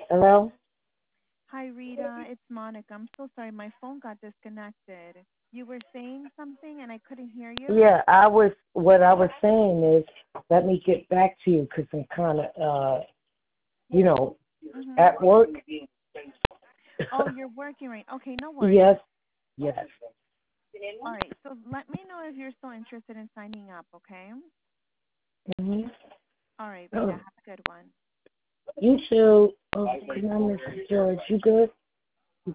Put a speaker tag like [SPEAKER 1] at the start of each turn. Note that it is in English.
[SPEAKER 1] Hello?
[SPEAKER 2] Hi, Rita. It's Monica. I'm so sorry. My phone got disconnected. You were saying something and I couldn't hear you?
[SPEAKER 1] Yeah, what I was saying is, let me get back to you because I'm kind of, you know,
[SPEAKER 2] Mm-hmm.
[SPEAKER 1] at work.
[SPEAKER 2] Oh, you're working right. Okay, no worries.
[SPEAKER 1] Yes, yes.
[SPEAKER 2] All right. So let me know if you're still interested in signing up, okay?
[SPEAKER 1] Mm-hmm.
[SPEAKER 2] All right, Rita.
[SPEAKER 1] Oh,
[SPEAKER 2] Have a good one.
[SPEAKER 1] you too. Oh,
[SPEAKER 2] Thank
[SPEAKER 1] good night,
[SPEAKER 2] you.
[SPEAKER 1] Mrs. George. You good?